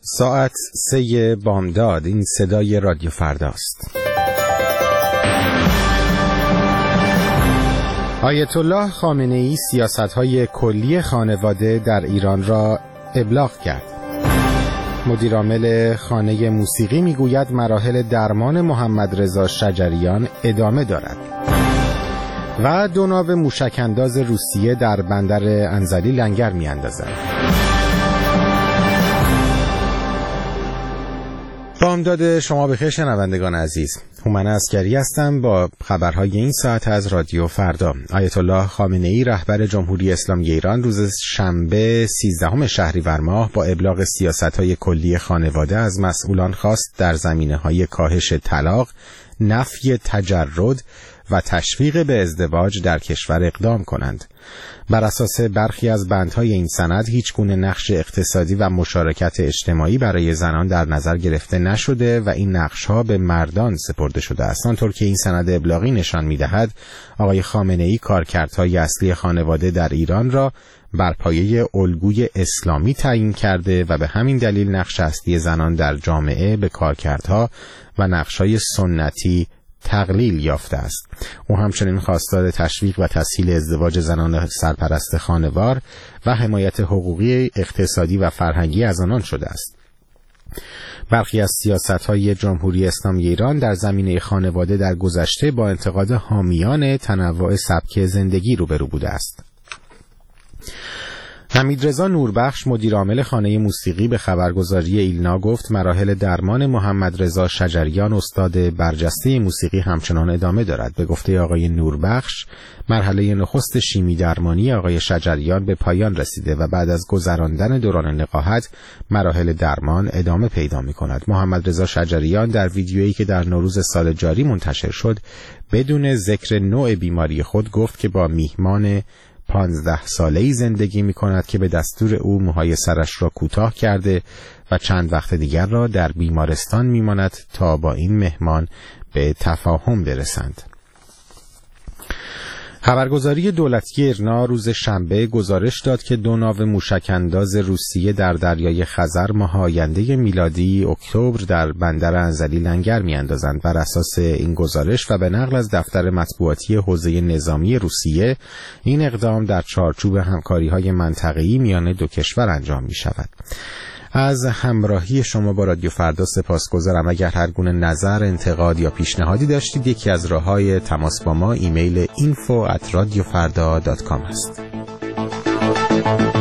ساعت 3 بامداد. این صدای رادیو فرداست. آیت الله خامنه‌ای سیاست‌های کلی خانواده در ایران را ابلاغ کرد. مدیرعامل خانه موسیقی میگوید مراحل درمان محمد رضا شجریان ادامه دارد. و 2 ناو موشک‌انداز روسیه در بندر انزلی لنگر می‌اندازند. بامداد شما بخیر شنوندگان عزیز. هومن عسکری هستم با خبرهای این ساعت از رادیو فردا. آیت الله خامنه‌ای رهبر جمهوری اسلامی ایران روز شنبه 13 شهریور ماه با ابلاغ سیاست‌های کلی خانواده از مسئولان خواست در زمینه‌های کاهش طلاق، نفی تجرد و تشویق به ازدواج در کشور اقدام کنند. بر اساس برخی از بندهای این سند هیچ گونه نقش اقتصادی و مشارکت اجتماعی برای زنان در نظر گرفته نشده و این نقش‌ها به مردان سپرده شده است. آنطور که این سند ابلاغی نشان می‌دهد آقای خامنه‌ای کارکردهای اصلی خانواده در ایران را بر پایه الگوی اسلامی تعیین کرده و به همین دلیل نقش اصلی زنان در جامعه به کارکردها و نقش‌های سنتی تقلیل یافته است. او همچنین خواستار تشویق و تسهیل ازدواج زنان سرپرست خانوار و حمایت حقوقی، اقتصادی و فرهنگی از آنان شده است. برخی از سیاست‌های جمهوری اسلامی ایران در زمینه خانواده در گذشته با انتقاد حامیان تنوع سبک زندگی روبرو بوده است. حمیدرضا نوربخش مدیرعامل خانه موسیقی به خبرگزاری ایلنا گفت مراحل درمان محمد رضا شجریان استاد برجسته موسیقی همچنان ادامه دارد. به گفته آقای نوربخش مرحله نخست شیمی درمانی آقای شجریان به پایان رسیده و بعد از گذراندن دوران نقاهت مراحل درمان ادامه پیدا می‌کند. محمد رضا شجریان در ویدیویی که در نوروز سال جاری منتشر شد بدون ذکر نوع بیماری خود گفت که با میهمان 15 ساله‌ای زندگی می‌کند که به دستور او موهای سرش را کوتاه کرده و چند وقت دیگر را در بیمارستان می‌ماند تا با این مهمان به تفاهم برسند. خبرگزاری دولتی ایرنا روز شنبه گزارش داد که 2 ناو موشک‌انداز روسیه در دریای خزر ماه آینده میلادی اکتبر در بندر انزلی لنگر می‌اندازند. بر اساس این گزارش و به نقل از دفتر مطبوعاتی حوزه نظامی روسیه این اقدام در چارچوب همکاری‌های منطقه‌ای میان 2 کشور انجام می‌شود. از همراهی شما با رادیو فردا سپاسگزارم. اگر هر گونه نظر، انتقاد یا پیشنهادی داشتید یکی از راه‌های تماس با ما ایمیل info@radiofarda.com است.